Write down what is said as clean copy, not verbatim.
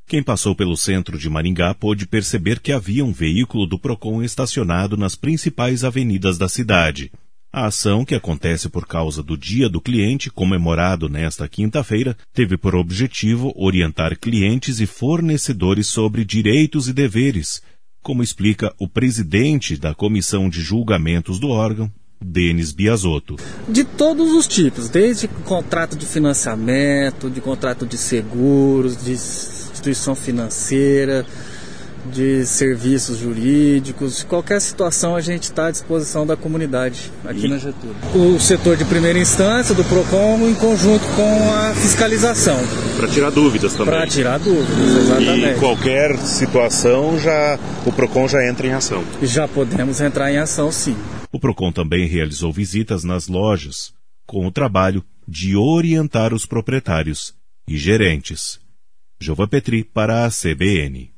Quem passou pelo centro de Maringá pôde perceber que havia um veículo do Procon estacionado nas principais avenidas da cidade. A ação, que acontece por causa do Dia do Cliente, comemorado nesta quinta-feira, teve por objetivo orientar clientes e fornecedores sobre direitos e deveres, como explica o presidente da Comissão de Julgamentos do órgão, Denis Biasotto. De todos os tipos, desde contrato de financiamento, de contrato de seguros, de instituição financeira, de serviços jurídicos, qualquer situação a gente está à disposição da comunidade aqui na Getúlio. O setor de primeira instância do Procon em conjunto com a fiscalização. Para tirar dúvidas também. Para tirar dúvidas, exatamente. E qualquer situação, o Procon já entra em ação. Já podemos entrar em ação, sim. O Procon também realizou visitas nas lojas, com o trabalho de orientar os proprietários e gerentes. Jova Petri para a CBN.